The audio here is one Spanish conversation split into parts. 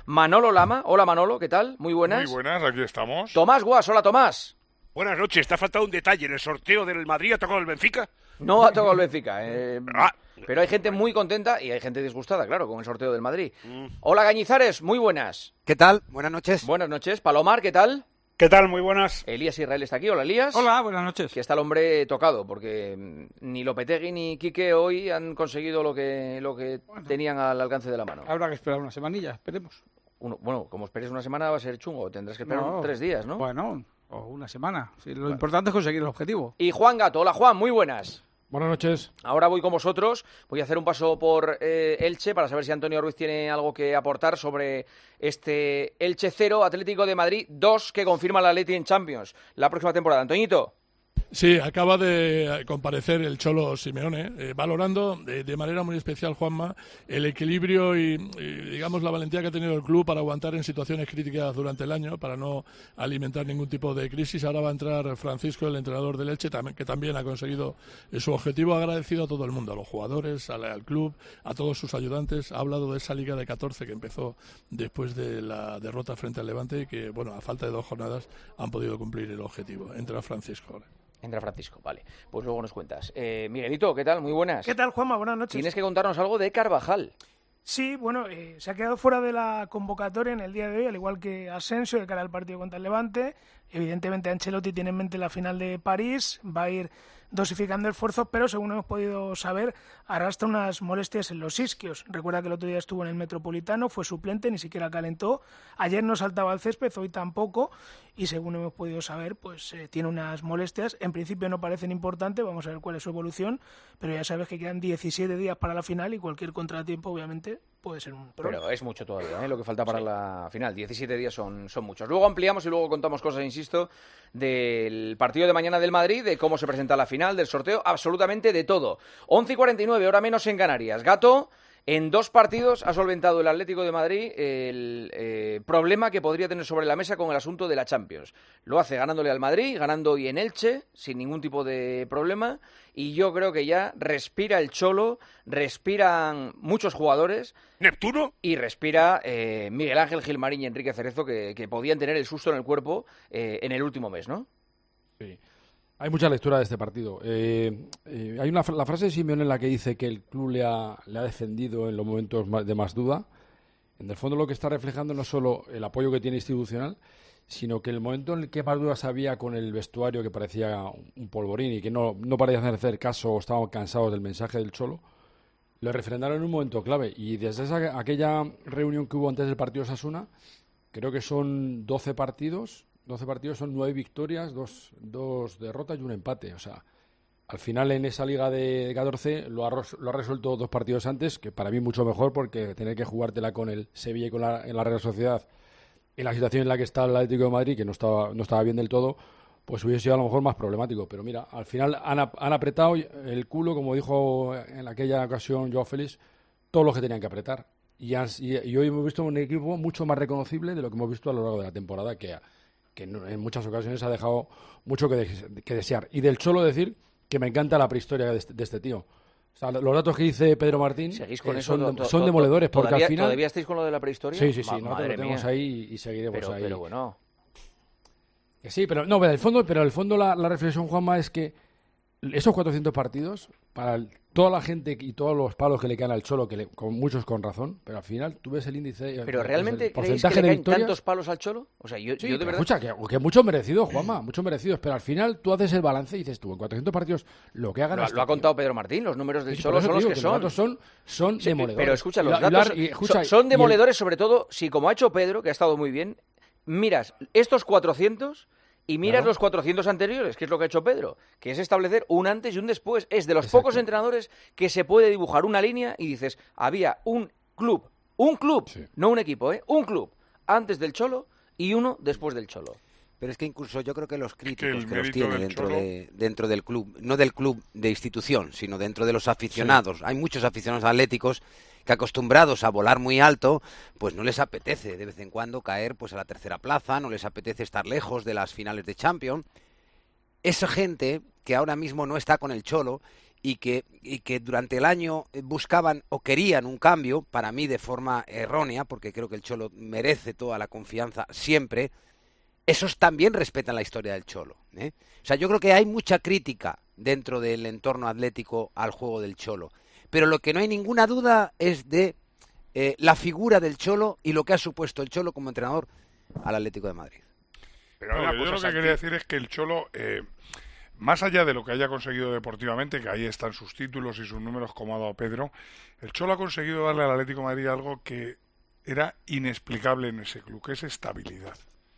Manolo Lama. Hola Manolo, ¿qué tal? Muy buenas. Muy buenas, aquí estamos. Tomás Guas, hola Tomás. Buenas noches, te ha faltado un detalle. ¿En el sorteo del Madrid ha tocado el Benfica? No ha tocado el Benfica, pero hay gente muy contenta y hay gente disgustada, claro, con el sorteo del Madrid. Hola Gañizares, muy buenas. ¿Qué tal? Buenas noches. Buenas noches. Palomar, ¿qué tal? ¿Qué tal? Muy buenas. Elías Israel está aquí. Hola Elías. Hola, buenas noches. Que está el hombre tocado, porque ni Lopetegui ni Quique hoy han conseguido lo que tenían al alcance de la mano. Habrá que esperar una semanilla, esperemos. Bueno, como esperes una semana va a ser chungo, tendrás que esperar 3 días, ¿no? Bueno, o una semana. Sí, lo importante es conseguir el objetivo. Y Juan Gato, hola Juan, muy buenas. Buenas noches. Ahora voy con vosotros, voy a hacer un paso por Elche para saber si Antonio Ruiz tiene algo que aportar sobre este Elche 0, Atlético de Madrid 2, que confirma la Atleti en Champions la próxima temporada. Antoñito. Sí, acaba de comparecer el Cholo Simeone, valorando de manera muy especial, Juanma, el equilibrio y, digamos, la valentía que ha tenido el club para aguantar en situaciones críticas durante el año, para no alimentar ningún tipo de crisis. Ahora va a entrar Francisco, el entrenador del Elche, que también ha conseguido su objetivo. Ha agradecido a todo el mundo, a los jugadores, al club, a todos sus ayudantes. Ha hablado de esa Liga de 14 que empezó después de la derrota frente al Levante y que, bueno, a falta de 2 jornadas han podido cumplir el objetivo. Entra Francisco ahora. Entra Francisco, vale. Pues luego nos cuentas. Miguelito, ¿qué tal? Muy buenas. ¿Qué tal, Juanma? Buenas noches. Tienes que contarnos algo de Carvajal. Sí, bueno, se ha quedado fuera de la convocatoria en el día de hoy, al igual que Asensio, de cara al partido contra el Levante. Evidentemente, Ancelotti tiene en mente la final de París, va a ir dosificando esfuerzos, pero según hemos podido saber, arrastra unas molestias en los isquios. Recuerda que el otro día estuvo en el Metropolitano, fue suplente, ni siquiera calentó. Ayer no saltaba al césped, hoy tampoco, y según hemos podido saber, pues tiene unas molestias. En principio no parecen importantes, vamos a ver cuál es su evolución, pero ya sabes que quedan 17 días para la final y cualquier contratiempo, obviamente, puede ser un problema. Pero es mucho todavía, lo que falta para la final. 17 días son muchos. Luego ampliamos y luego contamos cosas, insisto, del partido de mañana del Madrid, de cómo se presenta la final, del sorteo, absolutamente de todo. 11:49, hora menos en Canarias. Gato, en 2 partidos ha solventado el Atlético de Madrid el problema que podría tener sobre la mesa con el asunto de la Champions. Lo hace ganándole al Madrid, ganando hoy en Elche, sin ningún tipo de problema, y yo creo que ya respira el Cholo, respiran muchos jugadores. ¿Neptuno? Y respira Miguel Ángel Gilmarín y Enrique Cerezo, que podían tener el susto en el cuerpo en el último mes, ¿no? Sí. Hay mucha lectura de este partido. Hay la frase de Simeone en la que dice que el club le ha defendido en los momentos de más duda. En el fondo lo que está reflejando no solo el apoyo que tiene institucional, sino que el momento en el que más dudas había con el vestuario, que parecía un polvorín y que no parecía hacer caso o estaban cansados del mensaje del Cholo, lo refrendaron en un momento clave. Y desde aquella reunión que hubo antes del partido Osasuna, creo que son 12 partidos son 9 victorias, 2 derrotas y un empate. O sea, al final en esa Liga de 14 lo ha resuelto 2 partidos antes, que para mí mucho mejor, porque tener que jugártela con el Sevilla y en la Real Sociedad, en la situación en la que está el Atlético de Madrid, que no estaba bien del todo, pues hubiese sido a lo mejor más problemático. Pero mira, al final han apretado el culo, como dijo en aquella ocasión Joao Félix, todos los que tenían que apretar. Y hoy hemos visto un equipo mucho más reconocible de lo que hemos visto a lo largo de la temporada, que en muchas ocasiones ha dejado mucho que desear. Y del Cholo decir que me encanta la prehistoria de este tío. O sea, los datos que dice Pedro Martín son demoledores, porque al final... ¿Todavía estáis con lo de la prehistoria? Sí, nosotros lo tenemos ahí y seguiremos ahí. Pero bueno... Sí, pero no, pero el fondo la reflexión, Juanma, es que esos 400 partidos, para toda la gente y todos los palos que le caen al Cholo, con muchos con razón, pero al final tú ves el índice... ¿Pero realmente el creéis que le caen tantos palos al Cholo? O sea, yo de verdad... Escucha, que muchos merecidos, Juanma, muchos merecidos, pero al final tú haces el balance y dices tú, en 400 partidos, lo que hagan... Lo ha contado Pedro Martín, los números del Cholo son los que son. Los datos son demoledores. Pero escucha, los datos son demoledores, sobre todo si, como ha hecho Pedro, que ha estado muy bien, miras estos 400... Y miras los 400 anteriores, que es lo que ha hecho Pedro, que es establecer un antes y un después. Es de los pocos entrenadores que se puede dibujar una línea y dices, había un club, sí. No un equipo, un club antes del Cholo y uno después del Cholo. Pero es que incluso yo creo que los críticos que los tiene dentro del club, no del club de institución, sino dentro de los aficionados. Sí. Hay muchos aficionados atléticos que, acostumbrados a volar muy alto, pues no les apetece de vez en cuando caer pues a la tercera plaza, no les apetece estar lejos de las finales de Champions. Esa gente que ahora mismo no está con el Cholo y que durante el año buscaban o querían un cambio, para mí de forma errónea, porque creo que el Cholo merece toda la confianza siempre, esos también respetan la historia del Cholo, ¿eh? O sea, yo creo que hay mucha crítica dentro del entorno atlético al juego del Cholo, pero lo que no hay ninguna duda es de la figura del Cholo y lo que ha supuesto el Cholo como entrenador al Atlético de Madrid. Pero yo lo que quería decir es que el Cholo, más allá de lo que haya conseguido deportivamente, que ahí están sus títulos y sus números como ha dado Pedro, el Cholo ha conseguido darle al Atlético de Madrid algo que era inexplicable en ese club, que es estabilidad.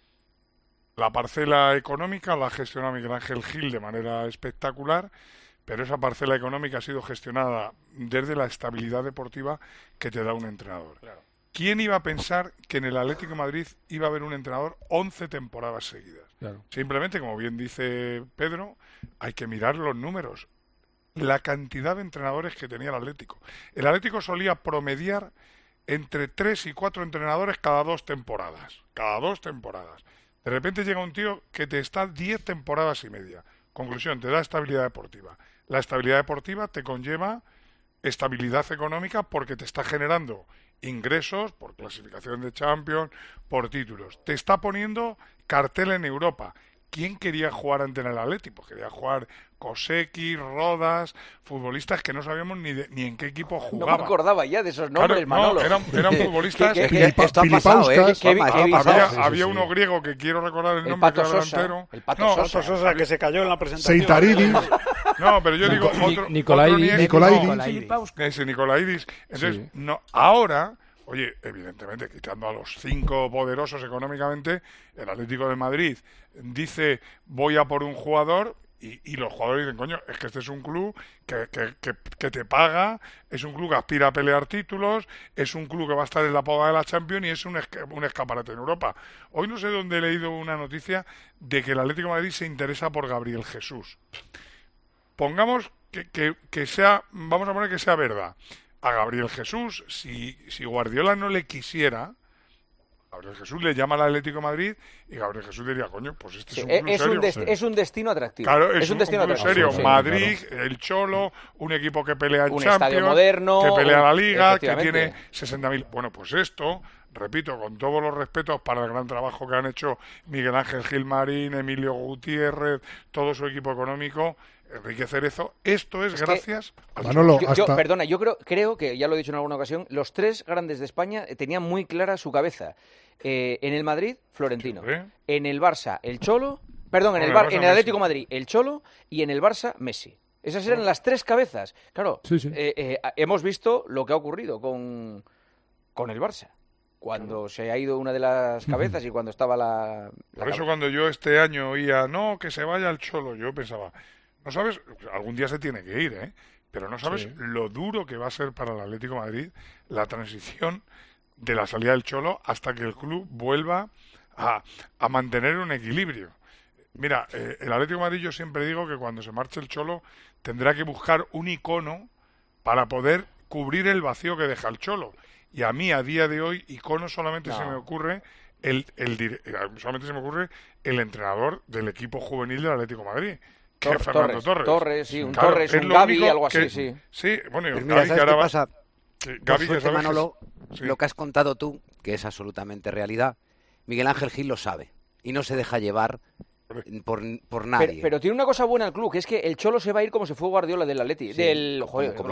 La parcela económica la ha gestionado Miguel Ángel Gil de manera espectacular, pero esa parcela económica ha sido gestionada desde la estabilidad deportiva que te da un entrenador. Claro. ¿Quién iba a pensar que en el Atlético de Madrid iba a haber un entrenador 11 temporadas seguidas? Claro. Simplemente, como bien dice Pedro, hay que mirar los números. La cantidad de entrenadores que tenía el Atlético. El Atlético solía promediar entre 3 y 4 entrenadores cada 2 temporadas. Cada 2 temporadas. De repente llega un tío que te está 10 temporadas y media. Conclusión, te da estabilidad deportiva. La estabilidad deportiva te conlleva estabilidad económica porque te está generando ingresos por clasificación de Champions, por títulos. Te está poniendo cartel en Europa. ¿Quién quería jugar ante el Atlético? Pues quería jugar Koseki, Rodas, futbolistas que no sabíamos ni en qué equipo jugaban. No me acordaba ya de esos nombres, claro, Manolo. No, eran futbolistas... Esto ha pasado, ¿eh? Había uno griego que quiero recordar el nombre, que era delantero. El Pato Sosa, que se cayó en la presentación. Seitaridis. No, pero yo digo otro... Nikolaidis. Ese Nikolaidis. Entonces, no, ahora... Oye, evidentemente, quitando a los 5 poderosos económicamente, el Atlético de Madrid dice voy a por un jugador y los jugadores dicen, coño, es que este es un club que te paga, es un club que aspira a pelear títulos, es un club que va a estar en la poda de la Champions y es un escaparate en Europa. Hoy no sé dónde he leído una noticia de que el Atlético de Madrid se interesa por Gabriel Jesús. Pongamos que sea, vamos a poner que sea verdad. A Gabriel Jesús, si Guardiola no le quisiera, Gabriel Jesús le llama al Atlético de Madrid y Gabriel Jesús diría, coño, pues este es un club serio. Es un destino atractivo. Claro, es un destino club atractivo. serio. Madrid, claro. El Cholo, un equipo que pelea en un Champions, estadio moderno, que pelea la Liga, que tiene 60.000... Bueno, pues esto... Repito, con todos los respetos para el gran trabajo que han hecho Miguel Ángel Gilmarín, Emilio Gutiérrez, todo su equipo económico, Enrique Cerezo, esto es gracias al Manolo, Perdona, yo creo que, ya lo he dicho en alguna ocasión, los 3 grandes de España tenían muy clara su cabeza. En el Madrid, Florentino. En el Barça, el Cholo... Perdón, en el Atlético de Madrid, el Cholo, y en el Barça, Messi. Esas eran las 3 cabezas. Claro, hemos visto lo que ha ocurrido con el Barça. Cuando se ha ido una de las cabezas y cuando estaba la Por eso cuando yo este año oía, no, que se vaya el Cholo, yo pensaba, no sabes, algún día se tiene que ir, ¿eh? Pero no sabes lo duro que va a ser para el Atlético de Madrid la transición de la salida del Cholo hasta que el club vuelva a mantener un equilibrio. Mira, el Atlético de Madrid, yo siempre digo que cuando se marche el Cholo tendrá que buscar un icono para poder cubrir el vacío que deja el Cholo. Y a mí, a día de hoy, icono solamente se me ocurre solamente se me ocurre el entrenador del equipo juvenil del Atlético de Madrid, que es Fernando Torres. Torres, sí, un Torres, un Gavi, algo así, sí. Sí, bueno, y Gavi que ahora pasa? Gavi, que sabes, Manolo, lo que has contado tú, que es absolutamente realidad, Miguel Ángel Gil lo sabe y no se deja llevar por nadie. Pero tiene una cosa buena el club, que es que el Cholo se va a ir como se fue Guardiola del Atleti, del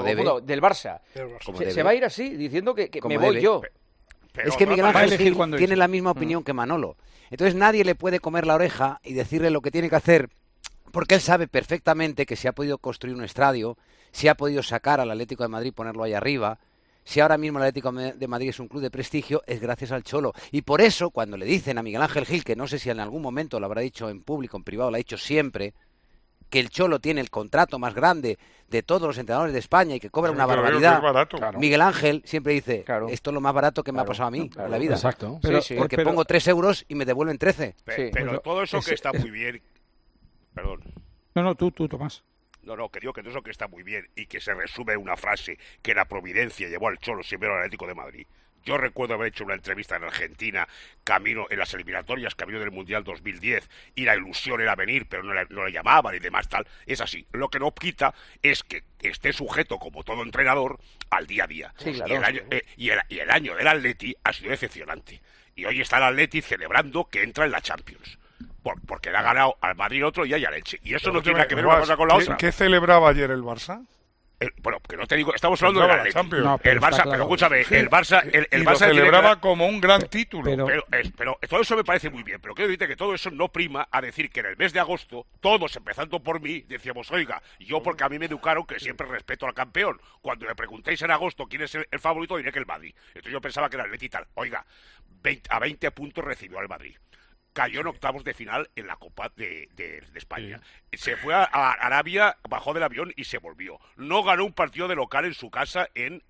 Barça. Se va a ir así, diciendo que me voy yo. Es que Miguel Ángel Gil tiene la misma opinión que Manolo. Entonces nadie le puede comer la oreja y decirle lo que tiene que hacer, porque él sabe perfectamente que se ha podido construir un estadio, se ha podido sacar al Atlético de Madrid, ponerlo ahí arriba. Si ahora mismo el Atlético de Madrid es un club de prestigio, es gracias al Cholo. Y por eso, cuando le dicen a Miguel Ángel Gil, que no sé si en algún momento lo habrá dicho en público, en privado, lo ha dicho siempre, que el Cholo tiene el contrato más grande de todos los entrenadores de España y que cobra una barbaridad, Miguel Ángel siempre dice, esto es lo más barato que me ha pasado a mí en la vida. Exacto. Porque pongo 3 euros y me devuelven 13. Pero todo eso que está muy bien... Perdón. No, tú, Tomás. No, que digo que todo eso que está muy bien y que se resume en una frase, que la providencia llevó al Cholo siempre al Atlético de Madrid. Yo recuerdo haber hecho una entrevista en Argentina, camino en las eliminatorias, camino del Mundial 2010, y la ilusión era venir, pero no le llamaban y demás tal. Es así. Lo que no quita es que esté sujeto, como todo entrenador, al día a día. Sí, claro. Y el año del Atleti ha sido decepcionante. Y hoy está el Atleti celebrando que entra en la Champions. Porque le ha ganado al Madrid otro y hay a Leche. Y eso no tiene nada que ver una cosa con la otra. ¿Qué celebraba ayer el Barça? Bueno, que no te digo, estamos hablando del Atleti. No, el Barça, claro, pero escúchame, sí. el Barça lo celebraba como un gran título. Pero todo eso me parece muy bien, pero quiero decirte que todo eso no prima a decir que en el mes de agosto, todos, empezando por mí, decíamos, oiga, yo porque a mí me educaron que siempre respeto al campeón. Cuando me preguntéis en agosto quién es el favorito, diré que el Madrid. Entonces yo pensaba que era el Atleti tal. Oiga, a 20 puntos recibió al Madrid. Cayó en octavos de final en la Copa de España. Se fue a Arabia, bajó del avión y se volvió. No ganó un partido de local en su casa en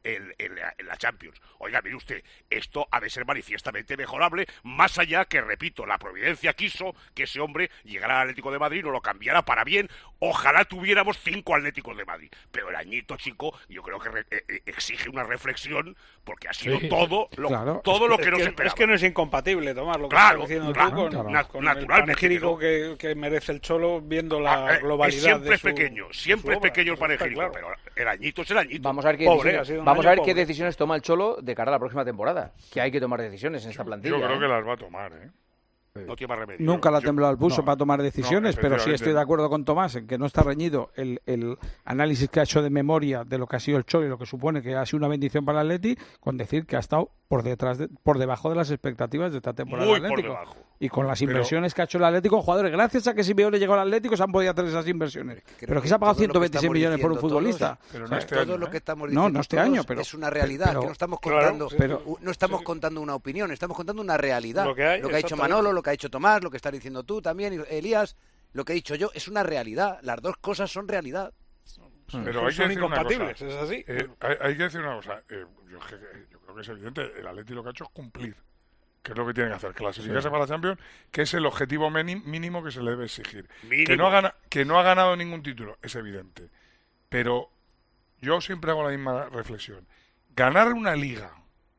la Champions. Oiga, mire usted, esto ha de ser manifiestamente mejorable, más allá que, repito, la providencia quiso que ese hombre llegara al Atlético de Madrid, no lo cambiara para bien. Ojalá tuviéramos 5 Atléticos de Madrid. Pero el añito, chico, yo creo que exige una reflexión, porque ha sido todo lo que nos esperaba. Es que no es incompatible, Tomás, lo que estás diciendo tú con el panegírico que merece el Cholo viendo la globalidad siempre es pequeño el panegírico, pero el añito es el añito. Vamos a ver qué decisiones toma el Cholo de cara a la próxima temporada, que hay que tomar decisiones en esta plantilla. Yo creo que las va a tomar, No tiene más remedio. Nunca la ha temblado el pulso para tomar decisiones, pero sí estoy de acuerdo con Tomás en que no está reñido el análisis que ha hecho de memoria de lo que ha sido el Cholo y lo que supone que ha sido una bendición para el Atleti, con decir que ha estado por debajo de las expectativas de esta temporada del Atlético. Y con las inversiones que ha hecho el Atlético en jugadores, gracias a que Simeone llegó al Atlético se han podido hacer esas inversiones. Pero que se ha pagado 126 millones por un futbolista. Pero no este año, lo que estamos diciendo no este año, pero es una realidad, que no estamos contando, no estamos contando una opinión, estamos contando una realidad. Lo que ha hecho Manolo, lo que ha hecho Tomás, lo que estás diciendo tú también, Elías, lo que he dicho yo, es una realidad. Las dos cosas son realidad. Pero son incompatibles, es así. Hay que decir una cosa. Yo creo que es evidente, el Atleti lo que ha hecho es cumplir, que es lo que tiene que hacer, clasificarse para la Champions, que es el objetivo mínimo que se le debe exigir. Que no ha ganado ningún título, es evidente. Pero yo siempre hago la misma reflexión. Ganar una liga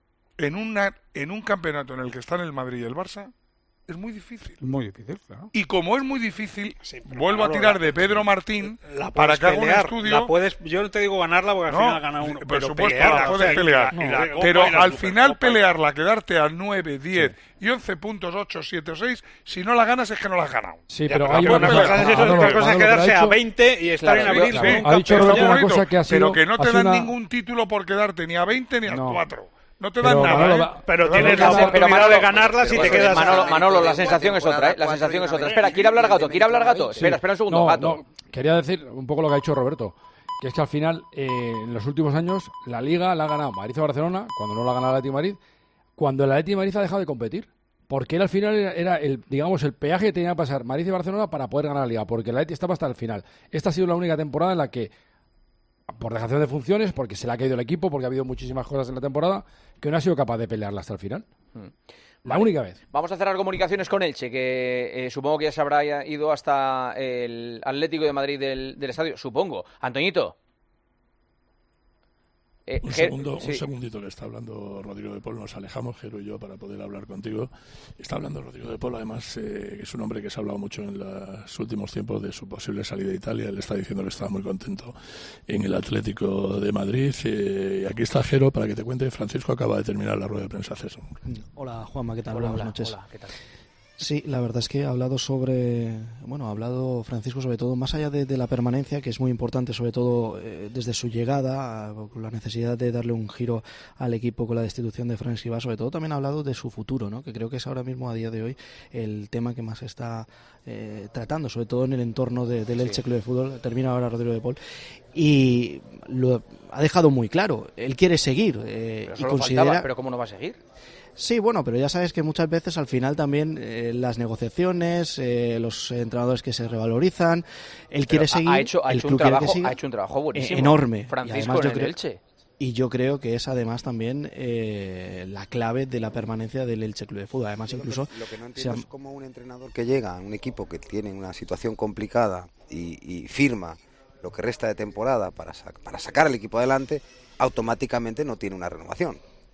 en un campeonato en el que están el Madrid y el Barça es muy difícil. Muy difícil, claro. Y como es muy difícil, vuelvo a tirar de Pedro Martín para que haga un estudio. Yo no te digo ganarla porque al final gana uno. Por supuesto, la puedes pelear. Pero al final pelearla, quedarte a 9, 10 y 11 puntos, 8, 7 o 6, si no la ganas es que no la has ganado. Sí, pero hay una cosa es quedarse a 20 y estar en abril. Ha dicho una cosa que ha sido. Pero que no te dan ningún título por quedarte ni a 20 ni a 4. No te dan nada, pero tienes la oportunidad de ganarla si te quedas... Manolo, la sensación es otra, La sensación es otra. Espera, ¿quiere hablar Gato? Espera un segundo, Gato. Quería decir un poco lo que ha dicho Roberto, que es que al final, en los últimos años, la Liga la ha ganado Madrid y Barcelona, cuando no la ha ganado el Atlético de Madrid, cuando el Atlético de Madrid ha dejado de competir. Porque él al final era el peaje que tenía que pasar Madrid y Barcelona para poder ganar la Liga, porque el Atlético estaba hasta el final. Esta ha sido la única temporada en la que, por dejación de funciones, porque se le ha caído el equipo, porque ha habido muchísimas cosas en la temporada, que no ha sido capaz de pelearla hasta el final. La única vez. Vamos a cerrar comunicaciones con Elche, que supongo que ya se habrá ido hasta el Atlético de Madrid del estadio. Supongo. Antoñito. Un segundito que está hablando Rodrigo de Paul, nos alejamos, Jero y yo, para poder hablar contigo. Está hablando Rodrigo de Paul, además, que es un hombre que se ha hablado mucho en los últimos tiempos de su posible salida de Italia. Él está diciendo que estaba muy contento en el Atlético de Madrid. Y aquí está Jero para que te cuente. Francisco acaba de terminar la rueda de prensa. Hola, Juanma, ¿qué tal? Buenas noches. Hola, ¿qué tal? Sí, la verdad es que ha hablado Francisco sobre todo, más allá de la permanencia, que es muy importante, sobre todo desde su llegada, con la necesidad de darle un giro al equipo con la destitución de Frank Escribá, sobre todo también ha hablado de su futuro, ¿no? Que creo que es ahora mismo, a día de hoy, el tema que más está tratando, sobre todo en el entorno del Elche Club de Fútbol. Termina ahora Rodrigo de Paul. Y lo ha dejado muy claro, él quiere seguir y considera... ¿Pero cómo no va a seguir? Sí, bueno, pero ya sabes que muchas veces al final también las negociaciones, los entrenadores que se revalorizan, él quiere seguir, ha hecho un trabajo buenísimo, enorme, Francisco, en el Elche. Y yo creo que es además también la clave de la permanencia del Elche Club de Fútbol. Además, incluso lo que no entiendo es como un entrenador que llega a un equipo que tiene una situación complicada y firma lo que resta de temporada para sacar al equipo adelante, automáticamente no tiene una renovación.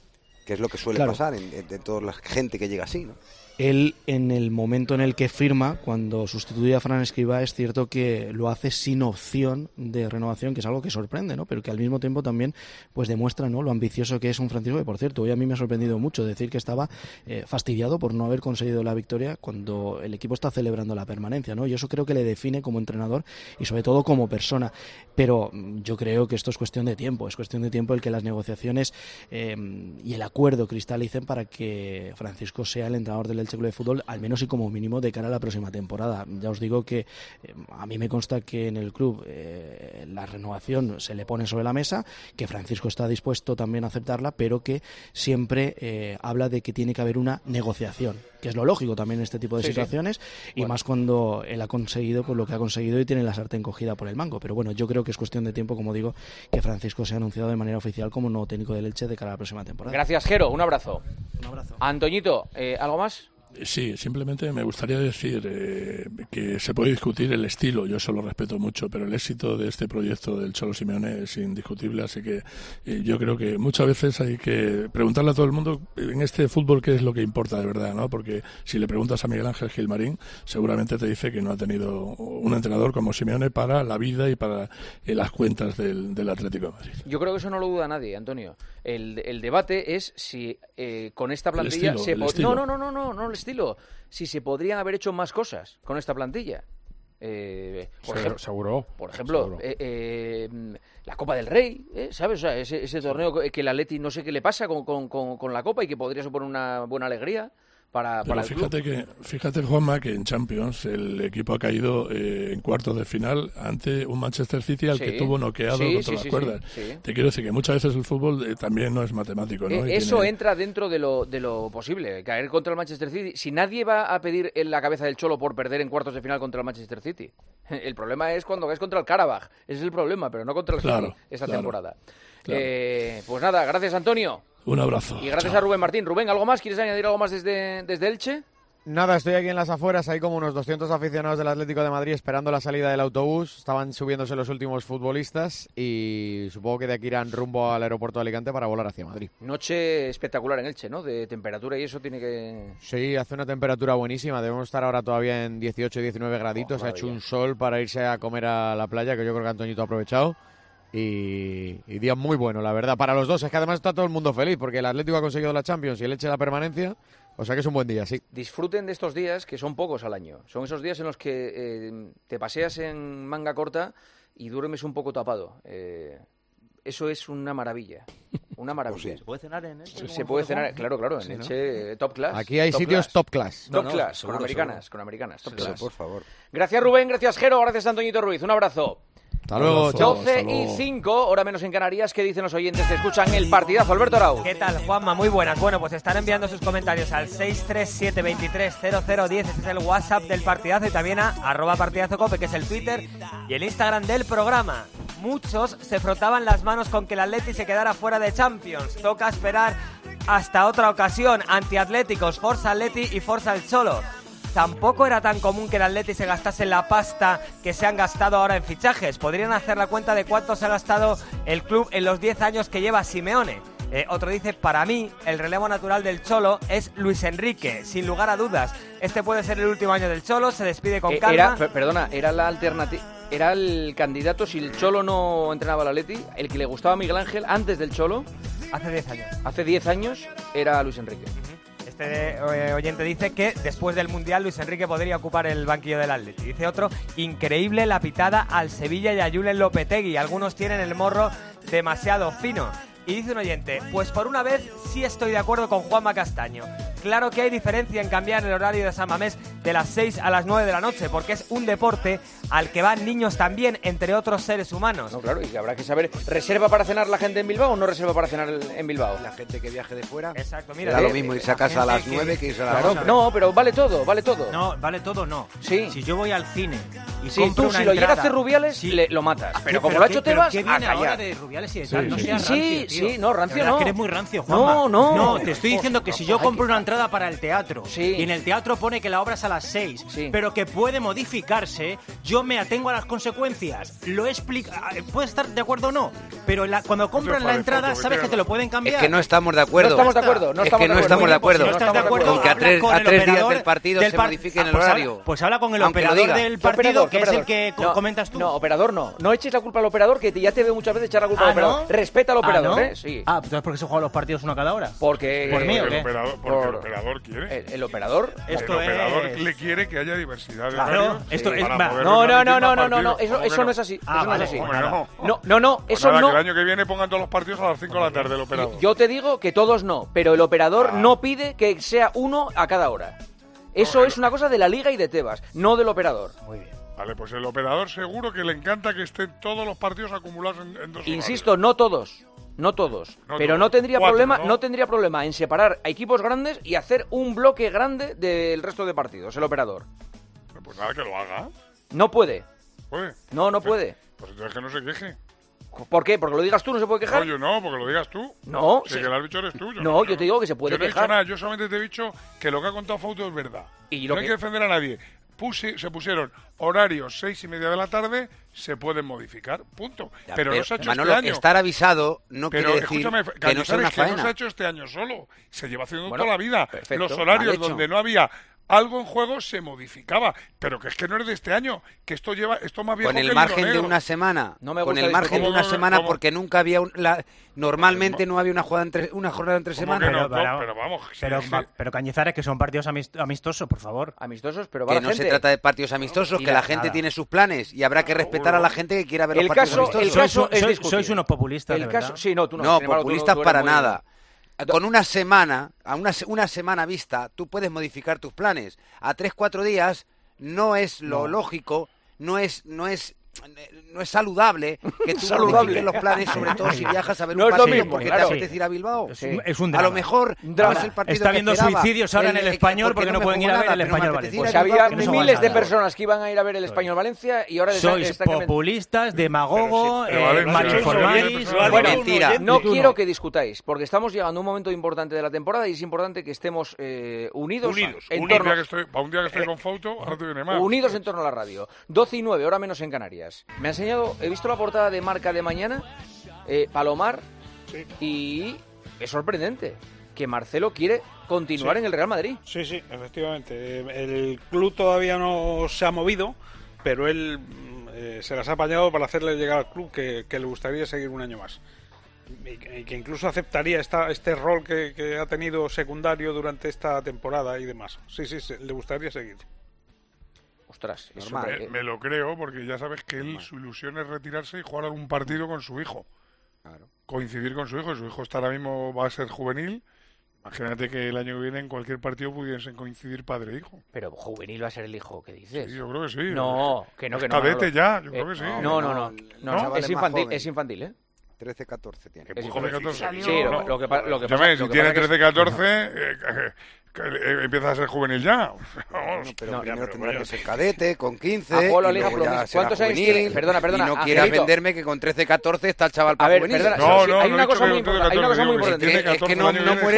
que es lo que suele pasar en toda la gente que llega así, ¿no? Él, en el momento en el que firma, cuando sustituye a Fran Escribá, es cierto que lo hace sin opción de renovación, que es algo que sorprende, ¿no? Pero que al mismo tiempo también pues demuestra, ¿no?, lo ambicioso que es un Francisco, que por cierto, hoy a mí me ha sorprendido mucho decir que estaba fastidiado por no haber conseguido la victoria cuando el equipo está celebrando la permanencia, ¿no? Y eso creo que le define como entrenador y sobre todo como persona. Pero yo creo que esto es cuestión de tiempo, el que las negociaciones y el acuerdo cristalicen para que Francisco sea el entrenador del Elche Club de Fútbol, al menos y como mínimo de cara a la próxima temporada. Ya os digo que a mí me consta que en el club la renovación se le pone sobre la mesa, que Francisco está dispuesto también a aceptarla, pero que siempre habla de que tiene que haber una negociación, que es lo lógico también en este tipo de situaciones, y más cuando él ha conseguido pues lo que ha conseguido y tiene la sartén cogida por el mango. Pero bueno, yo creo que es cuestión de tiempo, como digo, que Francisco sea anunciado de manera oficial como nuevo técnico del Elche de cara a la próxima temporada. Gracias, Jero, un abrazo. Un abrazo. Antoñito, ¿algo más? Sí, simplemente me gustaría decir que se puede discutir el estilo, yo eso lo respeto mucho, pero el éxito de este proyecto del Cholo Simeone es indiscutible, así que yo creo que muchas veces hay que preguntarle a todo el mundo en este fútbol qué es lo que importa de verdad, ¿no? Porque si le preguntas a Miguel Ángel Gilmarín, seguramente te dice que no ha tenido un entrenador como Simeone para la vida y para las cuentas del Atlético de Madrid. Yo creo que eso no lo duda nadie, Antonio. El debate es si con esta plantilla no el estilo, si se podrían haber hecho más cosas con esta plantilla. Seguro. Por ejemplo, la Copa del Rey, ¿sabes? O sea, ese torneo que el Atleti no sé qué le pasa con la Copa y que podría suponer una buena alegría para el club. Fíjate, Juanma, que en Champions el equipo ha caído en cuartos de final ante un Manchester City al que tuvo noqueado contra las cuerdas. Te quiero decir que muchas veces el fútbol también no es matemático, ¿no? Eso entra dentro de lo posible, caer contra el Manchester City. Si nadie va a pedir en la cabeza del Cholo por perder en cuartos de final contra el Manchester City. El problema es cuando caes contra el Karabaj. Ese es el problema, pero no contra el City esta temporada. Claro. Pues nada, gracias, Antonio. Un abrazo. Y gracias a Rubén Martín. Rubén, ¿algo más? ¿Quieres añadir algo más desde Elche? Nada, estoy aquí en las afueras, hay como unos 200 aficionados del Atlético de Madrid esperando la salida del autobús. Estaban subiéndose los últimos futbolistas y supongo que de aquí irán rumbo al aeropuerto de Alicante para volar hacia Madrid. Noche espectacular en Elche, ¿no? De temperatura y eso tiene que... Sí, hace una temperatura buenísima. Debemos estar ahora todavía en 18 y 19 graditos. Ha hecho un sol para irse a comer a la playa, que yo creo que Antoñito ha aprovechado. Y día muy bueno, la verdad, para los dos. Es que además está todo el mundo feliz porque el Atlético ha conseguido la Champions y el Elche la permanencia. O sea que es un buen día, sí. Disfruten de estos días, que son pocos al año. Son esos días en los que te paseas en manga corta y duermes un poco tapado. Eso es una maravilla. Una maravilla. ¿Se puede cenar en Elche? Se puede cenar, claro, en Elche, ¿no? Top class. Aquí hay sitios top class. Top class, con americanas, top class. Por favor. Gracias, Rubén, gracias, Jero, gracias, Antoñito Ruiz. Un abrazo. Hasta luego, 12:05, hora menos en Canarias. ¿Qué dicen los oyentes que escuchan el partidazo? Alberto Arau. ¿Qué tal, Juanma? Muy buenas. Bueno, pues están enviando sus comentarios al 637230010. Este es el WhatsApp del partidazo y también a @partidazocope, que es el Twitter y el Instagram del programa. Muchos se frotaban las manos con que el Atleti se quedara fuera de Champions. Toca esperar hasta otra ocasión. Antiatléticos, Forza Atleti y Forza el Cholo. Tampoco era tan común que el Atleti se gastase la pasta que se han gastado ahora en fichajes. Podrían hacer la cuenta de cuánto se ha gastado el club en los 10 años que lleva Simeone. Otro dice, para mí, el relevo natural del Cholo es Luis Enrique, sin lugar a dudas. Este puede ser el último año del Cholo, se despide con calma. Era la alternativa, era el candidato, si el Cholo no entrenaba al Atleti, el que le gustaba a Miguel Ángel antes del Cholo. Hace 10 años. Hace 10 años era Luis Enrique. Este oyente dice que después del Mundial Luis Enrique podría ocupar el banquillo del Atleti. Dice otro, increíble la pitada al Sevilla y a Julen Lopetegui. Algunos tienen el morro demasiado fino. Y dice un oyente, pues por una vez sí estoy de acuerdo con Juanma Castaño. Claro que hay diferencia en cambiar el horario de San Mamés de las 6 a las 9 de la noche, porque es un deporte al que van niños también, entre otros seres humanos. No, claro, y que habrá que saber, ¿reserva para cenar la gente en Bilbao o no reserva para cenar en Bilbao? La gente que viaje de fuera. Exacto, mira. Da lo mismo irse a casa a las 9 que irse a las 11. No, pero vale todo. No, vale todo no. Sí. Si yo voy al cine y si tú si lo llega a hacer Rubiales, lo matas. Pero como lo ha hecho Tebas, ¿qué viene ahora de Rubiales y de tal? No seas rancio, tío. No, rancio no. Que eres muy rancio, Juanma. No, te estoy diciendo que si yo compro una entrada para el teatro y en el teatro pone que la obra es a las 6, pero que puede modificarse, yo me atengo a las consecuencias. Lo explico. Puedes estar de acuerdo o no, pero cuando compras la entrada sabes que te lo pueden cambiar. Es que no estamos de acuerdo. No estamos de acuerdo. Es que no estamos de acuerdo. Si no estás de acuerdo, con que a 3 días del partido se modifique en el horario. Pues habla con el operador del partido, que es el que comentas tú. No, operador no. No eches la culpa al operador, que ya te veo muchas veces echar la culpa al operador. ¿no? Respeta al operador, ¿no? Sí. Entonces ¿por qué se juegan los partidos uno a cada hora? Porque... ¿Por mí o porque qué? el operador quiere. ¿El operador? El operador le quiere que haya diversidad de horarios. Esto es... No, eso no es así. Eso no es así. No, eso no. Que el año que viene pongan todos los partidos a las 5 de la tarde el operador. Yo te digo que todos no, pero el operador no pide que sea uno a cada hora. Eso es una cosa de la Liga y de Tebas, no del operador. Muy bien. Vale, pues el operador seguro que le encanta que estén todos los partidos acumulados en 2 Insisto, no todos, pero no tendría problema en separar a equipos grandes y hacer un bloque grande del resto de partidos, el operador. Pues nada, que lo haga. No puede. ¿Puede? No puede. Pues entonces que no se queje. ¿Por qué? ¿Porque lo digas tú no se puede quejar? No, yo no, porque lo digas tú. No. Si que lo has dicho eres tú. Yo te digo que se puede quejar. Yo no he dicho nada, yo solamente te he dicho que lo que ha contado Fauto es verdad. Y no hay que defender a nadie. Se pusieron horarios 6:30 de la tarde, se pueden modificar, punto. Pero no se ha hecho Manolo, este año. Estar avisado no quiere decir que no sea una faena. Que no se ha hecho este año solo, se lleva haciendo toda la vida. Perfecto, los horarios donde no había algo en juego se modificaba, pero que es que no es de este año, que esto más viejo con el margen de una semana, porque nunca había normalmente no había una jornada entre semanas. Pero Cañizares, que son partidos amistosos, por favor. Amistosos, pero que no se trata de partidos amistosos, que la gente tiene sus planes y habrá que respetar a la gente que quiera ver los partidos amistosos. Sois unos populistas, de verdad. No, populistas para nada. Con una semana, una semana vista, tú puedes modificar tus planes. A 3-4 días no es lo lógico, no es saludable que tú modifiques los planes, sobre todo si viajas a ver un partido porque te apetece ir a Bilbao. Es un drama. A lo mejor no es el partido está habiendo suicidios ahora en el Español porque no pueden ir a ver el Español Valencia. Pues había miles de personas que iban a ir a ver el Español Valencia y ahora sois populistas, demagogos, malinformáis. Bueno, mentira. No quiero que discutáis porque estamos llegando a un momento importante de la temporada y es importante que estemos unidos en torno. Un día que estoy con Fauto, ahora te viene más. Unidos en torno a la radio. 12:09, hora menos en Canarias. Me ha enseñado, he visto la portada de Marca de mañana, Palomar, y es sorprendente que Marcelo quiere continuar en el Real Madrid. Sí, efectivamente. El club todavía no se ha movido, pero él se las ha apañado para hacerle llegar al club que le gustaría seguir un año más. Y que incluso aceptaría este rol que ha tenido secundario durante esta temporada y demás. Sí, le gustaría seguir. Ostras, me lo creo, porque ya sabes que su ilusión es retirarse y jugar algún partido con su hijo. Claro. Coincidir con su hijo. Su hijo ahora mismo va a ser juvenil. Imagínate que el año que viene en cualquier partido pudiesen coincidir padre e hijo. Pero juvenil va a ser el hijo, ¿qué dices? Sí, yo creo que sí. No, que no. Cadete ya, yo creo que sí. No, es infantil, ¿eh? 13-14 tiene. Es joven. Sí, lo que pasa. Si tiene 13-14, empieza a ser juvenil ya. Pero primero tendrá que ser cadete, con 15. ¿Cuántos años tiene? Perdona. Y no quieras venderme que con 13-14 está el chaval para juvenil. Hay una cosa muy importante. Es que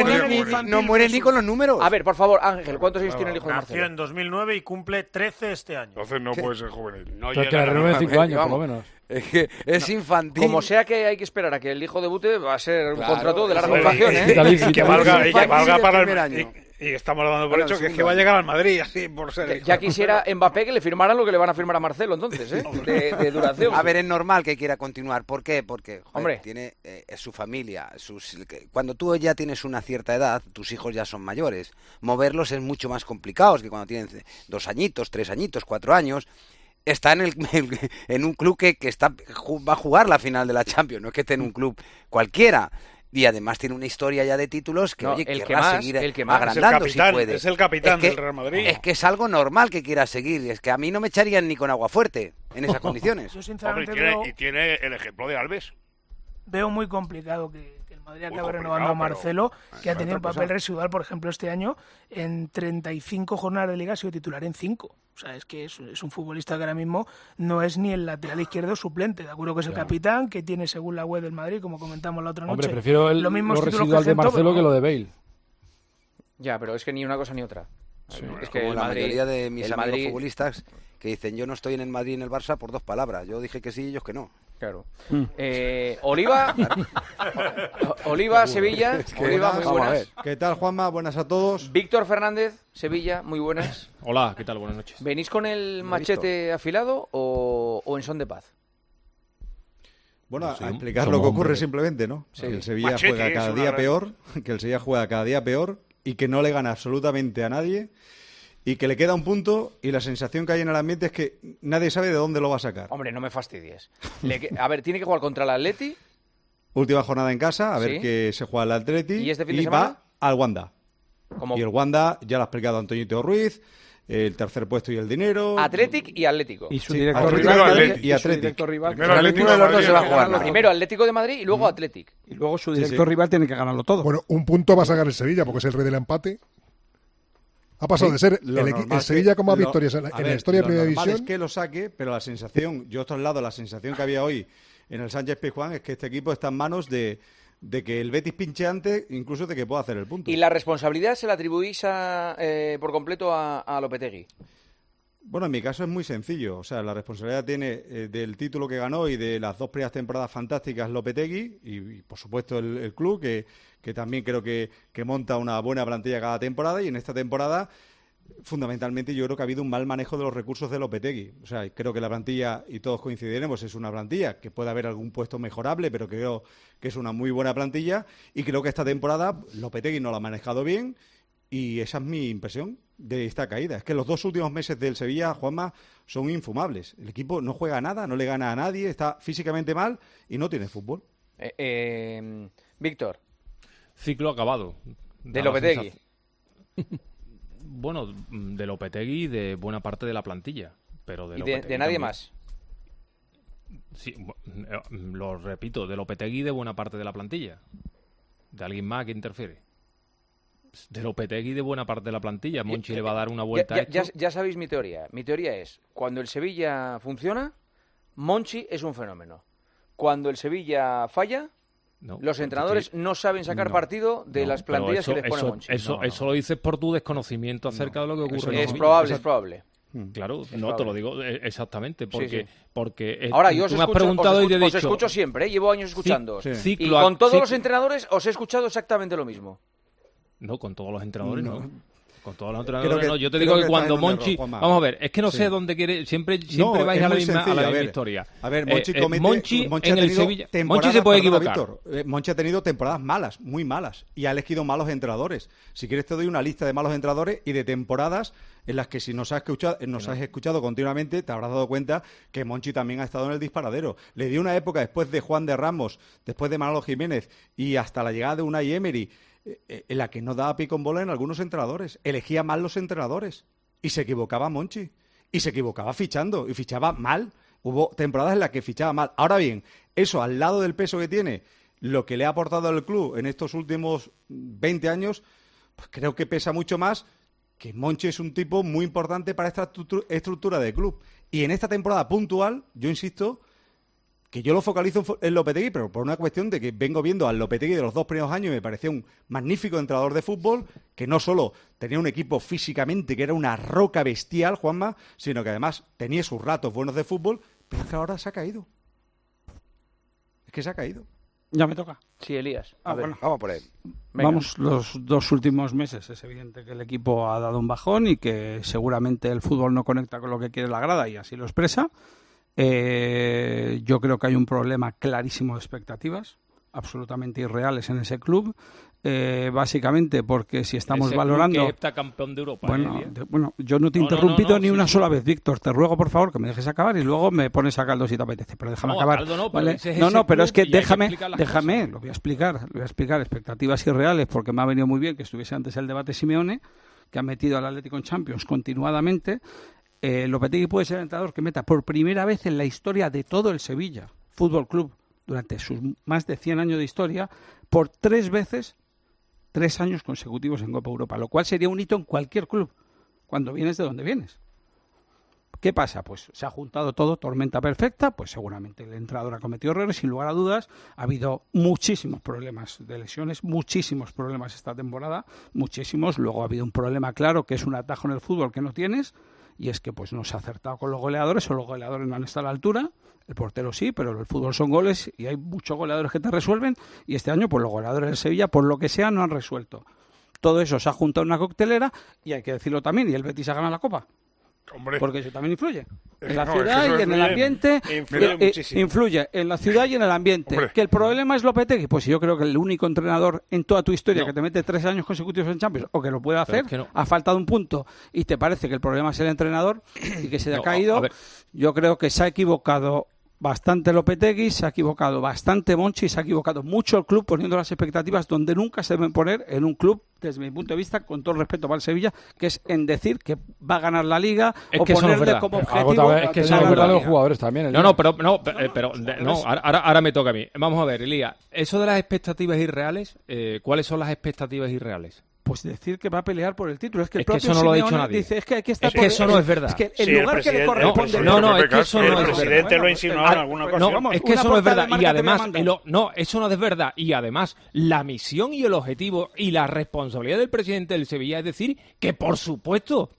no muere ni con los números. A ver, por favor, Ángel, ¿cuántos años tiene el hijo de Marcelo? Nació en 2009 y cumple 13 este año. Entonces no puede ser juvenil. Que la renueve 5 años, por lo menos. Es que es infantil. Como sea que hay que esperar a que el hijo debute, va a ser un contrato de larga duración, Y que valga para el año. Y estamos hablando por hecho que es que va a llegar al Madrid, así por ser. Ya quisiera Mbappé que le firmaran lo que le van a firmar a Marcelo, entonces, de duración. A ver, es normal que quiera continuar. ¿Por qué? Porque tiene su familia. Cuando tú ya tienes una cierta edad, tus hijos ya son mayores. Moverlos es mucho más complicado que cuando tienen 2 añitos, 3 añitos, 4 años. Está en un club que va a jugar la final de la Champions, no es que esté en un club cualquiera. Y además tiene una historia ya de títulos que, querrá seguir agrandando si puede. Es el capitán del Real Madrid. Es que es algo normal que quiera seguir. Es que a mí no me echarían ni con agua fuerte en esas condiciones. Yo sinceramente y tiene el ejemplo de Alves. Veo muy complicado que el Madrid acaba renovando a Marcelo, que ha tenido un papel residual, por ejemplo, este año, en 35 jornadas de Liga ha sido titular en 5. O sea, es que es un futbolista que ahora mismo no es ni el lateral izquierdo suplente. De acuerdo que es el capitán, que tiene, según la web del Madrid, como comentamos la otra noche, hombre, prefiero lo residual de Marcelo que lo de Bale. Ya, pero es que ni una cosa ni otra. Sí, es que como la mayoría de mis amigos futbolistas que dicen yo no estoy en el Madrid y en el Barça por 2 palabras. Yo dije que sí y ellos que no. Claro. Oliva, Sevilla. Oliva, muy buenas. ¿Qué tal, Juanma? Buenas a todos. Víctor Fernández, Sevilla, muy buenas. Hola, ¿qué tal? Buenas noches. ¿Venís con el machete afilado o en son de paz? Bueno, a explicar lo que ocurre simplemente, ¿no? Sí. Que el Sevilla juega cada día peor, y que no le gana absolutamente a nadie. Y que le queda un punto y la sensación que hay en el ambiente es que nadie sabe de dónde lo va a sacar. Hombre, no me fastidies. A ver, tiene que jugar contra el Atleti. Última jornada en casa, a ver qué se juega el Atleti. ¿Y este fin de semana? Va al Wanda. Y el Wanda, ya lo ha explicado Antoñito Ruiz, el tercer puesto y el dinero. Athletic y Atlético. Y su director rival. Y Athletic. Ninguno de los dos se va a jugar. Primero Atlético de Madrid y luego Athletic. Y luego su director rival tiene que ganarlo todo. Bueno, un punto va a sacar el Sevilla porque es el rey del empate. Ha pasado de ser el Sevilla con más victorias en la historia de Primera División. Es que lo saque, pero la sensación, yo traslado la sensación que había hoy en el Sánchez Pizjuán es que este equipo está en manos de que el Betis pinche antes, incluso de que pueda hacer el punto. ¿Y la responsabilidad se la atribuís por completo a Lopetegui? Bueno, en mi caso es muy sencillo. O sea, la responsabilidad tiene del título que ganó y de las 2 primeras temporadas fantásticas Lopetegui y por supuesto, el club, que también creo que monta una buena plantilla cada temporada. Y en esta temporada, fundamentalmente, yo creo que ha habido un mal manejo de los recursos de Lopetegui. O sea, creo que la plantilla, y todos coincidiremos, es una plantilla que puede haber algún puesto mejorable, pero creo que es una muy buena plantilla. Y creo que esta temporada Lopetegui no la ha manejado bien. Y esa es mi impresión de esta caída. Es que los 2 últimos meses del Sevilla, Juanma, son infumables. El equipo no juega nada, no le gana a nadie, está físicamente mal y no tiene fútbol. Víctor. Ciclo acabado. ¿De Lopetegui? Bueno, de Lopetegui y de buena parte de la plantilla. Pero ¿Y de nadie más? Sí, lo repito, de Lopetegui y de buena parte de la plantilla. ¿De alguien más que interfiere? De Lopetegui de buena parte de la plantilla. Monchi le va a dar una vuelta a esto. Ya sabéis mi teoría. Mi teoría es, cuando el Sevilla funciona, Monchi es un fenómeno. Cuando el Sevilla falla, los entrenadores no saben sacar partido de las plantillas que les pone Monchi. Eso lo dices por tu desconocimiento acerca de lo que ocurre. Es probable. Claro, te lo digo exactamente, porque ahora yo tú me has preguntado y te he dicho, os escucho siempre, llevo años escuchando. Y con todos los entrenadores os he escuchado exacamente lo mismo. No, con todos los entrenadores no. Con todos los entrenadores no. Yo te digo que cuando Monchi... Vamos a ver, es que no sé dónde quiere... Siempre vais a la misma historia. A ver, Monchi Monchi en el Sevilla... Monchi se puede equivocar. Víctor, Monchi ha tenido temporadas malas, muy malas, y ha elegido malos entrenadores. Si quieres te doy una lista de malos entrenadores y de temporadas en las que si nos has escuchado continuamente te habrás dado cuenta que Monchi también ha estado en el disparadero. Le dio una época después de Juan de Ramos, después de Manolo Jiménez y hasta la llegada de Unai Emery, en la que no daba pico en bola en algunos entrenadores. Elegía mal los entrenadores. Y se equivocaba Monchi. Y se equivocaba fichando. Y fichaba mal. Hubo temporadas en las que fichaba mal. Ahora bien, eso al lado del peso que tiene, lo que le ha aportado al club en estos últimos 20 años, pues creo que pesa mucho más que Monchi es un tipo muy importante para esta estructura de club. Y en esta temporada puntual, yo insisto, que yo lo focalizo en Lopetegui, pero por una cuestión de que vengo viendo al Lopetegui de los 2 primeros años y me parecía un magnífico entrenador de fútbol, que no solo tenía un equipo físicamente que era una roca bestial, Juanma, sino que además tenía sus ratos buenos de fútbol, pero es que ahora se ha caído. Es que se ha caído. Ya me toca. Sí, Elías. Bueno, vamos por ahí. Vamos, los 2 últimos meses es evidente que el equipo ha dado un bajón y que seguramente el fútbol no conecta con lo que quiere la grada y así lo expresa. Yo creo que hay un problema clarísimo de expectativas, absolutamente irreales en ese club, básicamente porque si estamos ese valorando... que está campeón de Europa. Bueno, yo no te he interrumpido ni una sola vez, Víctor, te ruego por favor que me dejes acabar y luego me pones a caldo si te apetece, pero déjame acabar. ¿Vale? Pero es que déjame, lo voy a explicar, expectativas irreales, porque me ha venido muy bien que estuviese antes el debate Simeone, que ha metido al Atlético en Champions continuadamente. Lopetegui puede ser el entrenador que meta por primera vez en la historia de todo el Sevilla Fútbol Club durante sus más de 100 años de historia, por 3 veces, 3 años consecutivos en Copa Europa, lo cual sería un hito en cualquier club, cuando vienes de donde vienes. ¿Qué pasa? Pues se ha juntado todo, tormenta perfecta, pues seguramente el entrenador ha cometido errores, sin lugar a dudas. Ha habido muchísimos problemas de lesiones, muchísimos problemas esta temporada, muchísimos. Luego ha habido un problema claro, que es un atajo en el fútbol que no tienes, y es que pues no se ha acertado con los goleadores, o los goleadores no han estado a la altura. El portero sí, pero el fútbol son goles y hay muchos goleadores que te resuelven, y este año pues los goleadores de Sevilla, por lo que sea, no han resuelto. Todo eso se ha juntado en una coctelera, y hay que decirlo también, y el Betis ha ganado la Copa. Hombre. Porque eso también influye. En la ciudad y en el ambiente. Influye en la ciudad y en el ambiente. Hombre. Que el problema es Lopetegui. Pues yo creo que el único entrenador en toda tu historia que te mete 3 años consecutivos en Champions, o que lo puede hacer, ha faltado un punto y te parece que el problema es el entrenador y que se le ha caído. Yo creo que se ha equivocado bastante Lopetegui, se ha equivocado bastante Monchi, se ha equivocado mucho el club poniendo las expectativas donde nunca se deben poner en un club, desde mi punto de vista, con todo el respeto para el Sevilla, que es en decir que va a ganar la Liga, es o que ponerle como objetivo. Es que eso no es verdad de los jugadores también. Ahora me toca a mí. Vamos a ver, Elías, eso de las expectativas irreales, ¿cuáles son las expectativas irreales? Pues decir que va a pelear por el título. Es que el propio eso no lo ha dicho nadie. Dice, es que hay que estar es que eso no es verdad. Es que el lugar que le corresponde... es que eso no es verdad. El presidente lo ha insinuado en alguna ocasión. No, es que eso no es verdad. Y además, eso no es verdad. Y además, la misión y el objetivo y la responsabilidad del presidente del Sevilla es decir que, por supuesto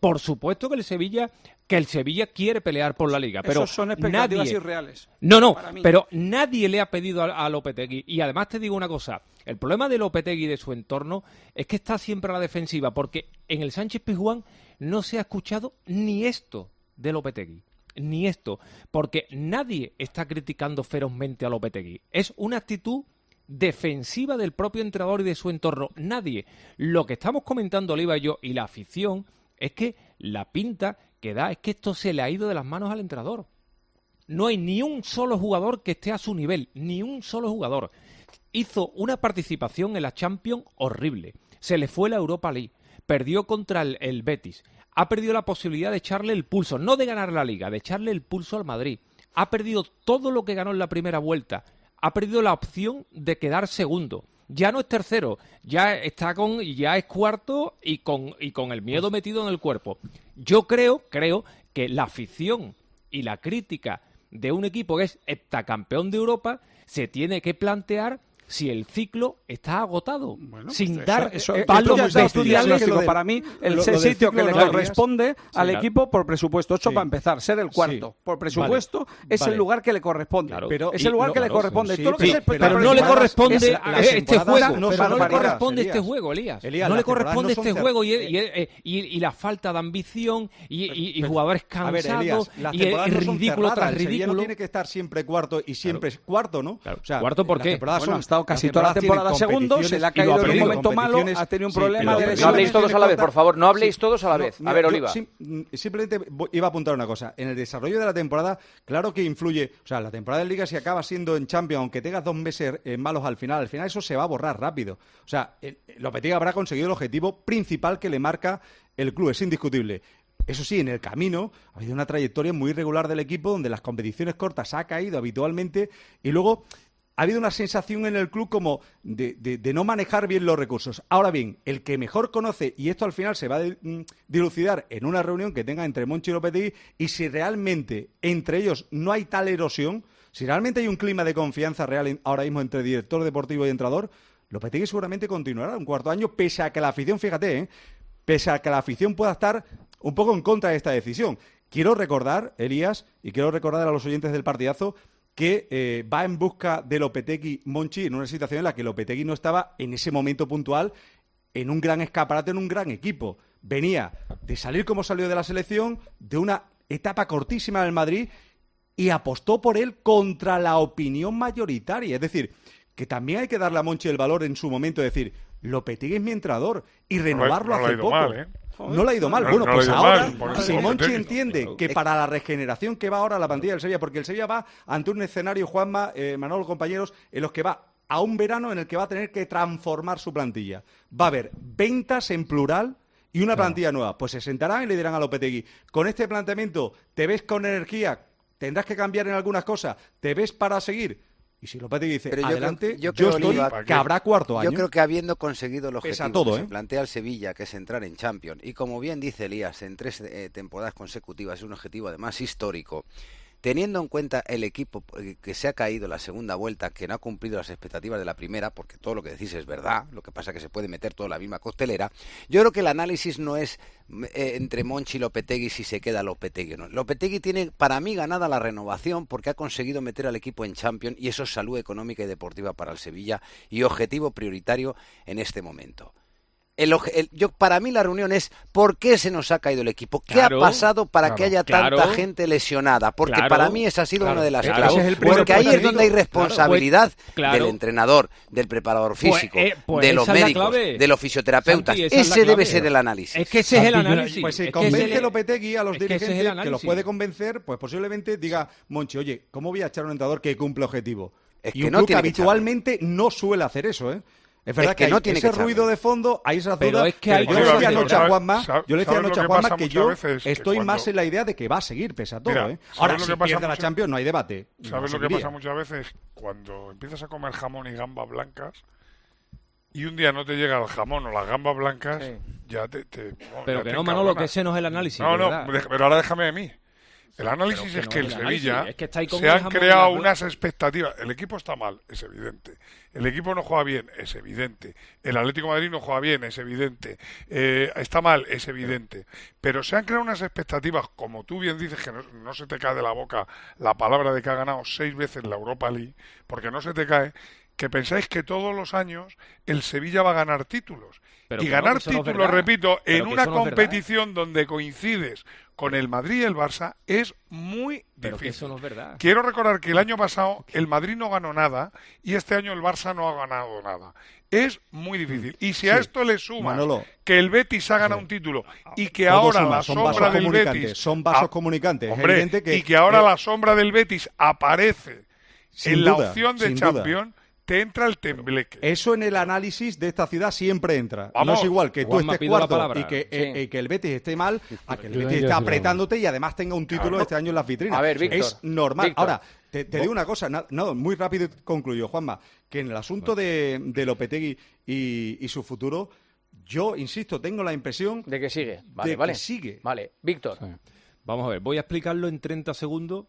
que el Sevilla quiere pelear por la Liga. Pero esos son expectativas irreales. Pero nadie le ha pedido a Lopetegui. Y además te digo una cosa, el problema de Lopetegui y de su entorno es que está siempre a la defensiva, porque en el Sánchez-Pizjuán no se ha escuchado ni esto de Lopetegui. Ni esto, porque nadie está criticando ferozmente a Lopetegui. Es una actitud defensiva del propio entrenador y de su entorno. Nadie. Lo que estamos comentando Oliva y yo y la afición es que la pinta que da es que esto se le ha ido de las manos al entrenador. No hay ni un solo jugador que esté a su nivel, ni un solo jugador. Hizo una participación en la Champions horrible. Se le fue la Europa League. Perdió contra el Betis. Ha perdido la posibilidad de echarle el pulso, no de ganar la Liga, de echarle el pulso al Madrid. Ha perdido todo lo que ganó en la primera vuelta. Ha perdido la opción de quedar segundo. Ya no es tercero, ya es cuarto y con el miedo metido en el cuerpo. Yo creo que la afición y la crítica de un equipo que es heptacampeón de Europa se tiene que plantear si el ciclo está agotado, sin dar palos bestiales. Para mí, el sitio que le corresponde al equipo por presupuesto. Para empezar, ser el cuarto. Por presupuesto es el lugar que le corresponde. Es el lugar que le corresponde. Pero no le corresponde este juego. No le corresponde este juego, Elías. No le corresponde este juego y la falta de ambición y jugadores cansados y ridículo tras ridículo. No tiene que estar siempre cuarto y siempre cuarto, ¿no? ¿Cuarto por qué? Casi toda la temporada segundo, se le ha caído en un momento malo, ha tenido un problema de lesiones. No habléis todos a la vez, por favor, no habléis todos a la vez. A ver, Oliva. Simplemente iba a apuntar una cosa. En el desarrollo de la temporada, claro que influye, o sea, la temporada de Liga si acaba siendo en Champions, aunque tengas 2 meses malos al final eso se va a borrar rápido. O sea, Lopetegui habrá conseguido el objetivo principal que le marca el club, es indiscutible. Eso sí, en el camino ha habido una trayectoria muy irregular del equipo donde las competiciones cortas ha caído habitualmente y luego ha habido una sensación en el club como de no manejar bien los recursos. Ahora bien, el que mejor conoce, y esto al final se va a dilucidar en una reunión que tenga entre Monchi y Lopetegui, y si realmente entre ellos no hay tal erosión, si realmente hay un clima de confianza real ahora mismo entre director deportivo y entrenador, Lopetegui seguramente continuará un cuarto año, pese a que la afición, fíjate, pese a que la afición pueda estar un poco en contra de esta decisión. Quiero recordar, Elías, y quiero recordar a los oyentes del partidazo, que va en busca de Lopetegui Monchi en una situación en la que Lopetegui no estaba en ese momento puntual en un gran escaparate, en un gran equipo. Venía de salir como salió de la selección, de una etapa cortísima en el Madrid y apostó por él contra la opinión mayoritaria. Es decir, que también hay que darle a Monchi el valor en su momento de decir, Lopetegui es mi entrenador y renovarlo hace poco. No le ha ido mal. Bueno, pues ahora, si Monchi entiende que para la regeneración que va ahora la plantilla del Sevilla, porque el Sevilla va ante un escenario, Juanma, Manolo, compañeros, en los que va a un verano en el que va a tener que transformar su plantilla. Va a haber ventas en plural y una plantilla nueva. Pues se sentarán y le dirán a Lopetegui, con este planteamiento, ¿te ves con energía? ¿Tendrás que cambiar en algunas cosas? ¿Te ves para seguir? Y si Lopetegui dice, pero adelante, yo estoy que habrá cuarto año. Yo creo que habiendo conseguido el objetivo todo, que se plantea el Sevilla, que es entrar en Champions, y como bien dice Elías, en 3 temporadas consecutivas, es un objetivo además histórico, teniendo en cuenta el equipo que se ha caído en la segunda vuelta, que no ha cumplido las expectativas de la primera, porque todo lo que decís es verdad, lo que pasa es que se puede meter toda la misma costelera, yo creo que el análisis no es entre Monchi y Lopetegui si se queda Lopetegui o no. Lopetegui tiene para mí ganada la renovación porque ha conseguido meter al equipo en Champions y eso es salud económica y deportiva para el Sevilla y objetivo prioritario en este momento. Para mí la reunión es ¿por qué se nos ha caído el equipo? ¿Qué ha pasado para que haya tanta gente lesionada? Porque para mí esa ha sido una de las claves. Porque ahí es donde hay responsabilidad del entrenador, del preparador físico, de los médicos, de los fisioterapeutas. Ese debe ser el análisis. Es que ese es el análisis. Pues si convence Lopetegui a los dirigentes que los puede convencer, pues posiblemente diga Monchi, oye, ¿cómo voy a echar a un entrenador que cumple objetivo? Y un club que habitualmente no suele hacer eso, ¿eh? Es verdad que no tiene ese ruido de fondo, hay esas dudas. Es que yo le decía anoche a Juanma que yo estoy más en la idea de que va a seguir pese a todo. Mira, ¿eh? Ahora, si pierde la Champions no hay debate. ¿Sabes lo que pasa muchas veces? Cuando empiezas a comer jamón y gambas blancas y un día no te llega el jamón o las gambas blancas, ya te pero ya que te no, Manolo, que ese no es el análisis. No, pero ahora déjame de mí. El análisis es que el Sevilla se han creado unas expectativas. El equipo está mal, es evidente. El equipo no juega bien, es evidente. El Atlético de Madrid no juega bien, es evidente. Está mal, es evidente. Pero se han creado unas expectativas, como tú bien dices, que no se te cae de la boca la palabra de que ha ganado 6 veces la Europa League, porque no se te cae, que pensáis que todos los años el Sevilla va a ganar títulos. Y ganar títulos, repito, en una competición donde coincides con el Madrid y el Barça es muy difícil. Pero que eso no es verdad. Quiero recordar que el año pasado el Madrid no ganó nada y este año el Barça no ha ganado nada. Es muy difícil. Y si a esto le sumas que el Betis ha ganado un título y que ahora la sombra del Betis... Son vasos comunicantes. Hombre, y que ahora la sombra del Betis aparece en la opción de Champions... te entra el tembleque. Eso en el análisis de esta ciudad siempre entra. No es igual que tú estés cuarto y que el Betis esté mal, a que el Betis esté apretándote y además tenga un título este año en las vitrinas. A ver, Víctor, es normal. Víctor. Ahora, te digo una cosa, muy rápido concluyo, Juanma, que en el asunto de Lopetegui y su futuro, yo, insisto, tengo la impresión de que sigue. Que sigue. Vale, Víctor. Sí. Vamos a ver, voy a explicarlo en 30 segundos.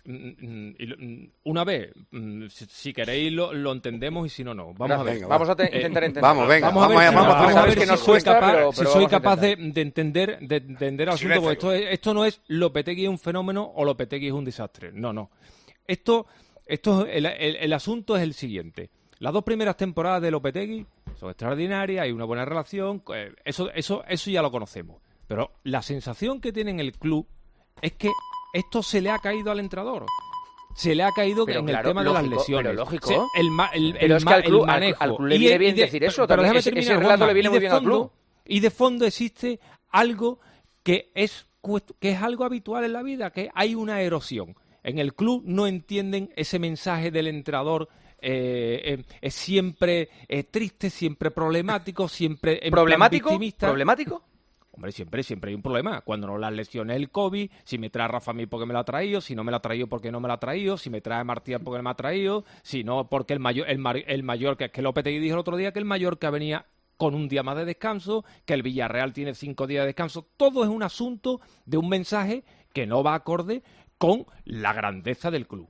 Una vez, si queréis lo entendemos y si no, no. Vamos a ver. Vamos a intentar entender. Vamos a ver si soy capaz de entender el asunto, porque esto no es Lopetegui es un fenómeno o Lopetegui es un desastre. No. El asunto es el siguiente. Las 2 primeras temporadas de Lopetegui son extraordinarias, hay una buena relación, eso ya lo conocemos. Pero la sensación que tiene en el club es que esto se le ha caído al entrenador. Se le ha caído en el tema de las lesiones. Pero lógico. Pero es que al club le viene bien decir eso. Pero déjame terminar, ese relato le viene muy bien al club. Y de fondo existe algo que es algo habitual en la vida, que hay una erosión. En el club no entienden ese mensaje del entrenador. Es siempre triste, siempre problemático, siempre ¿Problemático? Hombre, siempre hay un problema. Cuando no las lesiones el COVID, si me trae Rafa a mí porque me lo ha traído, si no me lo ha traído porque no me lo ha traído, si me trae Martínez porque no me ha traído, si no porque el mayor que Lopetegui dijo el otro día que el Mallorca venía con un día más de descanso, que el Villarreal tiene 5 días de descanso. Todo es un asunto de un mensaje que no va acorde con la grandeza del club.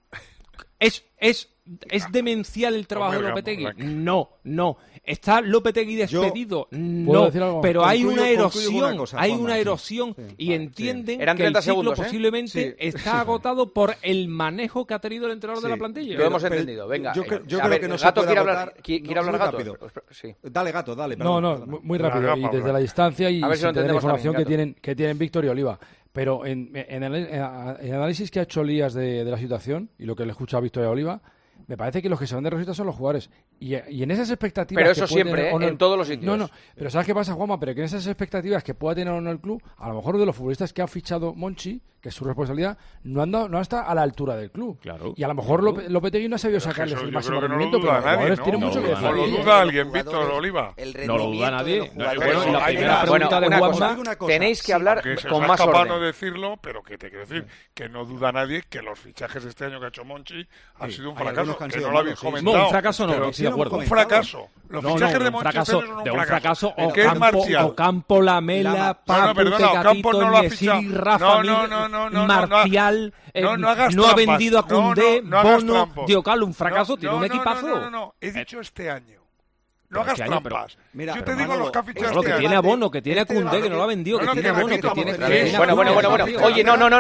¿Es demencial el trabajo de Lopetegui? No. ¿Está Lopetegui despedido? No. Pero hay una erosión. Y entienden que el ciclo posiblemente está agotado por el manejo que ha tenido el entrenador de la plantilla. Lo hemos entendido. Venga. Yo creo que no se puede quiere hablar Gato. Sí. Dale, Gato, dale. Muy rápido. Y desde la distancia y sin tener la información que tienen Víctor y Oliva. Pero en el análisis que ha hecho Elías de la situación y lo que le escucha a Víctor y a Oliva, me parece que los que se van de rositas son los jugadores. Y en esas expectativas... Pero eso siempre, en todos los sitios. No. Pero ¿sabes qué pasa, Juanma? Pero que en esas expectativas que pueda tener o no el club, a lo mejor de los futbolistas que ha fichado Monchi, que es su responsabilidad, no está a la altura del club. Claro. Y a lo mejor Lopetegui no ha sabido sacarles el máximo rendimiento, pero los jugadores tienen mucho que decir. ¿O lo duda alguien, Víctor Oliva? No lo duda nadie. Bueno, la primera pregunta de Juanma... Tenéis que hablar con más orden. no decirlo, pero que te quiero decir que no duda nadie que los fichajes de este año que ha hecho Monchi han sido un fracaso. que han que sido no lo habéis malos, comentado. No, un fracaso no, Pero estoy de acuerdo. Un fracaso. Los fichajes de Monchi de un fracaso Ocampo, Lamela, Papu, Ocampo no lo ha fichado. Rafa Marcial, no ha vendido a Koundé, Bono, Diocal, un fracaso, tiene un equipazo. No, he dicho este año. No hagas trampas. Mira, yo te digo los que ha fichado este año. Que tiene a Bono, que tiene a Koundé, que no lo ha vendido, que tiene a Bono, que tiene... Bueno. Oye,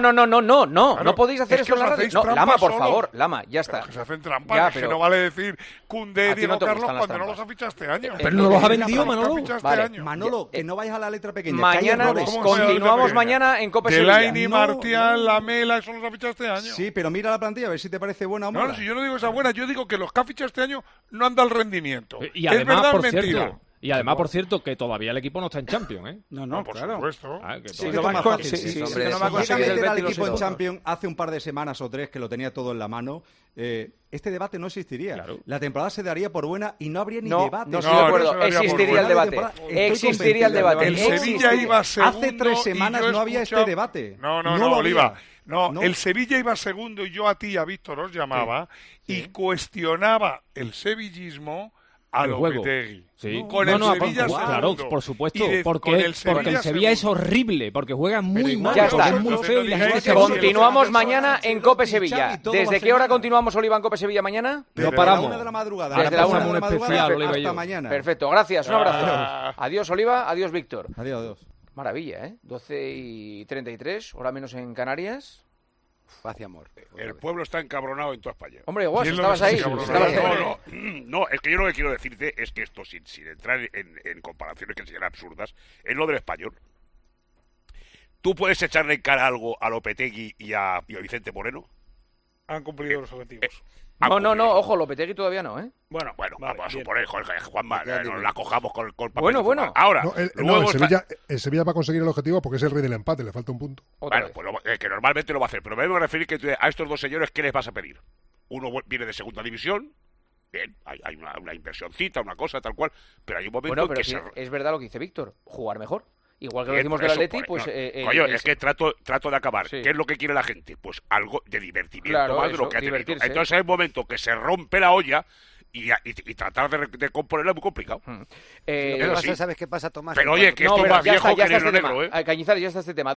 no podéis hacer esto en la radio. No, Lama, por favor, Lama, ya está. Se hacen trampas, que no vale decir Koundé, Diego Carlos, cuando no los ha fichado este año. Pero no los ha vendido, Manolo. Manolo, que no vayas a la letra pequeña. Mañana, continuamos mañana en Cope Sevilla. Delaini, Martial, Lamela, eso los ha fichado este año. Sí, pero mira la plantilla, a ver si te parece buena o mala. No, si yo no digo esa buena, yo digo que los que ha fichado este año no han dado el rendimiento. Y además, por cierto... Y además, por cierto, que todavía el equipo no está en Champions, ¿eh? No, por claro. supuesto. Si no va a conseguir meter al equipo en Champions hace un par de semanas o 3 que lo tenía todo en la mano, este debate no existiría. Claro. La temporada se daría por buena y no habría ni debate. No estoy de acuerdo. Existiría el debate. Existiría el debate. El Sevilla iba segundo. Hace 3 semanas no había este debate. No, Oliva. No, el Sevilla iba segundo y yo a ti y a Víctor os llamaba y cuestionaba el sevillismo a Lopetegui. Sí. Con el Sevilla claro, por supuesto, porque el Sevilla es horrible, porque juega muy mal, ya está. Es muy feo y la gente continuamos mañana en Cope Sevilla. ¿Desde qué hora continuamos, Oliva, en Cope Sevilla mañana? No paramos. Desde la 1 de la madrugada. Desde la 1 de la madrugada hasta mañana. Perfecto, gracias, un abrazo. Adiós, Oliva, adiós, Víctor. Adiós. Maravilla, ¿eh? 12:33, hora menos en Canarias. Paz y amor. El pueblo está encabronado en toda España. Hombre, Guas, estabas ahí. No, es que yo lo que quiero decirte es que esto, sin entrar en comparaciones que sean absurdas, es lo del español. ¿Tú puedes echarle en cara algo a Lopetegui y a Vicente Moreno? Han cumplido los objetivos. No, ojo, Lopetegui todavía no, ¿eh? Bueno, vamos a suponer, Juanma, nos la cojamos con papel. Bueno. Ahora, el Sevilla va a conseguir el objetivo porque es el rey del empate, le falta un punto. Bueno, pues que normalmente lo va a hacer, pero me voy a referir que a estos dos señores, ¿qué les vas a pedir? Uno viene de segunda división, bien, hay una inversioncita, una cosa, tal cual, pero hay un momento en que es verdad lo que dice Víctor, jugar mejor. Igual que lo decimos del Atleti, pues... Coño, es que trato de acabar. Sí. ¿Qué es lo que quiere la gente? Pues algo de divertimiento más de lo que ha tenido. Entonces hay un momento que se rompe la olla y tratar de componerla es muy complicado. ¿Sabes qué pasa, Tomás? Pero oye, que esto es más viejo que el negro, ¿eh? Cañizares, ya está este tema.